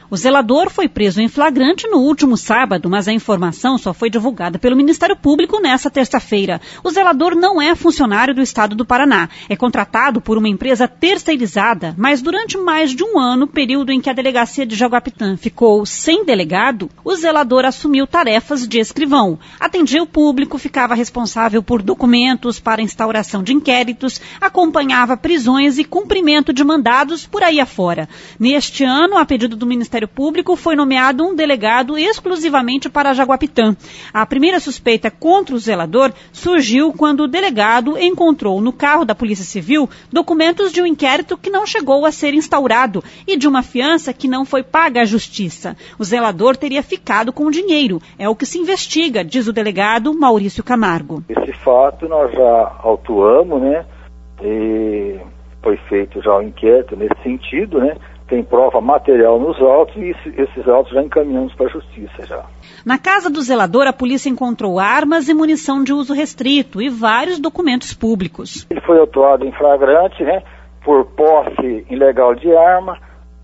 O zelador foi preso em flagrante no último sábado, mas a informação só foi divulgada pelo Ministério Público nesta terça-feira. O zelador não é funcionário do Estado do Paraná. É contratado por uma empresa terceirizada, mas durante mais de um ano, período em que a delegacia de Jaguapitã ficou sem delegado, o zelador assumiu tarefas de escrivão. Atendia o público, ficava responsável por documentos para instauração de inquéritos, acompanhava prisões e cumprimento de mandados por aí afora. Neste ano, a pedido do Ministério Público, foi nomeado um delegado exclusivamente para Jaguapitã. A primeira suspeita contra o zelador surgiu quando o delegado encontrou no carro da Polícia Civil documentos de um inquérito que não chegou a ser instaurado e de uma fiança que não foi paga à Justiça. O zelador teria ficado com o dinheiro. É o que se investiga, diz o delegado Maurício Camargo. Esse fato nós já autuamos, né? E foi feito já o inquérito nesse sentido, né? Tem prova material nos autos e esses autos já encaminhamos para a Justiça já. Na casa do zelador, a polícia encontrou armas e munição de uso restrito e vários documentos públicos. Ele foi autuado em flagrante, né, por posse ilegal de arma,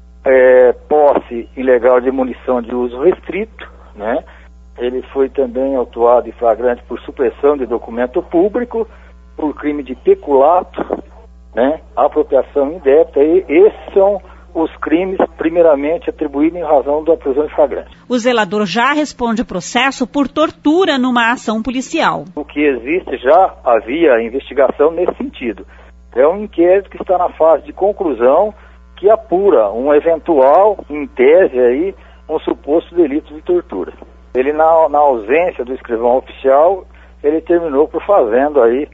posse ilegal de munição de uso restrito, né. Ele foi também autuado em flagrante por supressão de documento público, por crime de peculato, né, apropriação indébita, e esses são os crimes primeiramente atribuídos em razão da prisão em flagrante. O zelador já responde processo por tortura numa ação policial. O que existe, já havia investigação nesse sentido. É um inquérito que está na fase de conclusão, que apura um eventual, em tese aí, um suposto delito de tortura. Ele, na ausência do escrivão oficial, ele terminou por fazendo aí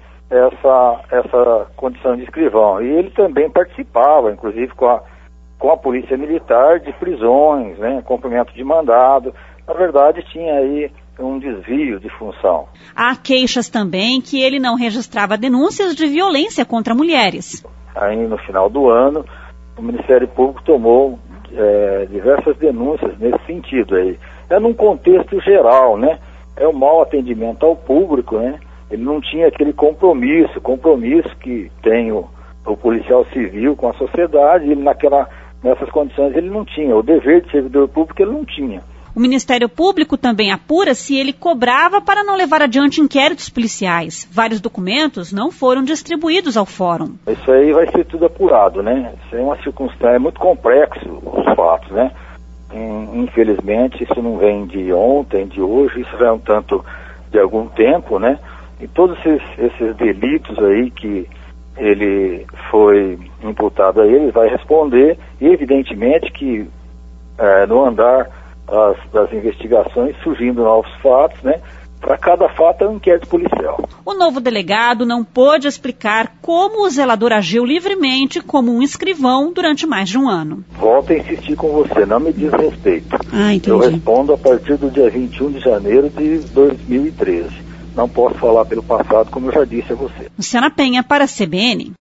essa condição de escrivão. E ele também participava, inclusive com a Polícia Militar, de prisões, né, cumprimento de mandado. Na verdade, tinha aí um desvio de função. Há queixas também que ele não registrava denúncias de violência contra mulheres. Aí, no final do ano, o Ministério Público tomou diversas denúncias nesse sentido aí. É num contexto geral, né? É o mau atendimento ao público, né? Ele não tinha aquele compromisso que tem o policial civil com a sociedade, ele nessas condições ele não tinha, o dever de servidor público ele não tinha. O Ministério Público também apura se ele cobrava para não levar adiante inquéritos policiais. Vários documentos não foram distribuídos ao fórum. Isso aí vai ser tudo apurado, né? Isso é uma circunstância, é muito complexo os fatos, né? Infelizmente isso não vem de ontem, de hoje, isso já é um tanto de algum tempo, né? E todos esses delitos aí que ele foi imputado a ele, vai responder, e evidentemente que no andar das investigações, surgindo novos fatos, né? Para cada fato é um inquérito policial. O novo delegado não pôde explicar como o zelador agiu livremente como um escrivão durante mais de um ano. Volto a insistir com você, não me diz respeito. Entendi. Eu respondo a partir do dia 21 de janeiro de 2013. Não posso falar pelo passado, como eu já disse a você. Luciana Penha, para a CBN.